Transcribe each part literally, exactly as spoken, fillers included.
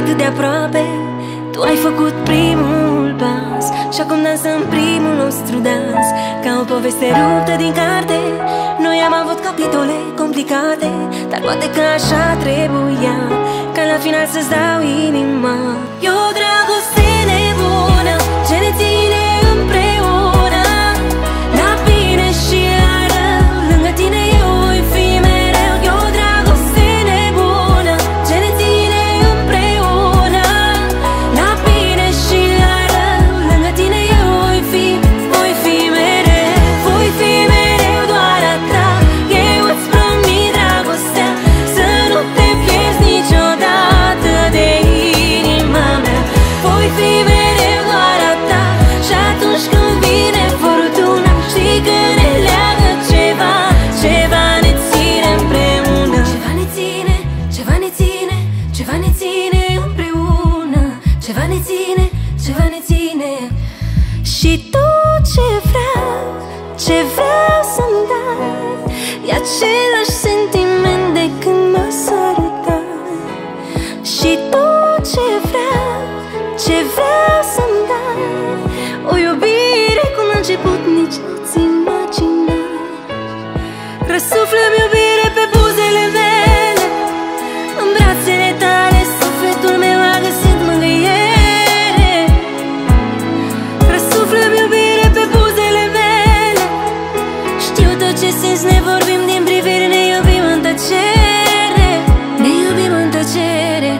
atât de aproape. Tu ai făcut primul pas și acum dansăm primul nostru dans. Ca o poveste ruptă din carte, noi am avut capitole complicate, dar poate că așa trebuia, ca la final să-ți dau inima. E o dragoste nebună ce ne ține împreună, la bine și la rău, lângă tine eu voi fi mereu. E o dragoste nebună ce ne ține împreună, la bine și la rău, lângă tine eu voi fi, voi fi mereu. Voi fi mereu doar a ta, eu îți promit dragostea, să nu te pierzi niciodată de inima mea. Voi fi mereu doar a ta și atunci când vine furtuna, știi că ne leagă ceva, ceva ne ține împreună. Ceva ne ține, ceva ne ține, ceva ne ține împreună. Ceva ne ține, ceva ne ține. Și tot ce vreau, ce vreau să-mi dai, e același sentiment de când mă sărutai. Și tot ce vreau, ce vreau să-mi dai, o iubire cum a început nici nu-ți imaginai. Răsuflă-mi iubire pe buzele mele, în brațele tale sufletul meu a găsit mângâiere. Răsuflă-mi iubire pe buzele mele, știu tot ce simți, ne vorbim din privire, ne iubim în tăcere, ne iubim în tăcere.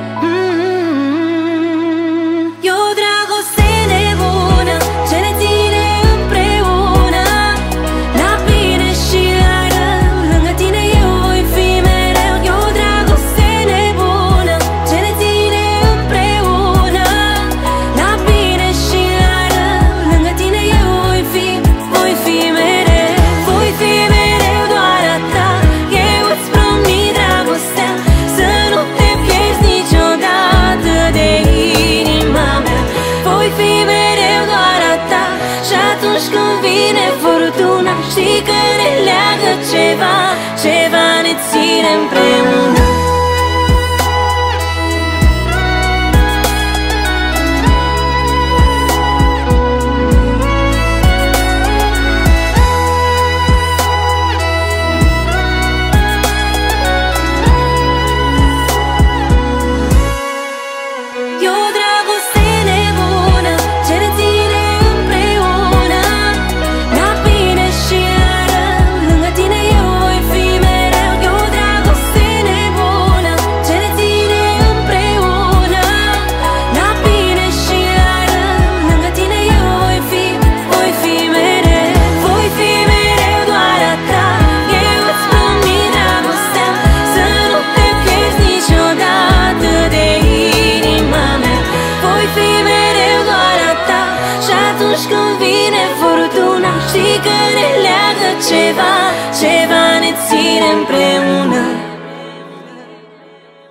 Mm-hmm. E o dragoste nebună ce ne ține împreună, la bine și la rău, lângă tine eu voi fi mereu. E o dragoste nebună ce ne ține împreună, la bine și la rău, lângă tine eu voi fi, voi fi mereu. Voi fi mereu doar a ta, eu îți promit dragostea, să nu te pierzi niciodată de inima mea. Voi fi mereu doar a ta și atunci când vine furtuna, știi că ne leagă ceva, ceva ne ține împreună. E o dragoste nebună ce ne ține împreună, la bine și la rău, lângă tine eu voi fi mereu. E o dragoste nebună ce ne ține împreună, la bine și la rău, lângă tine eu voi fi, voi fi mereu. Voi fi mereu doar a ta, eu îți promit dragostea, să nu te pierzi niciodată de inima mea. Voi fi mereu doar a ta și atunci când vine furtuna, știi că ne leagă ceva, ceva ne ține împreună.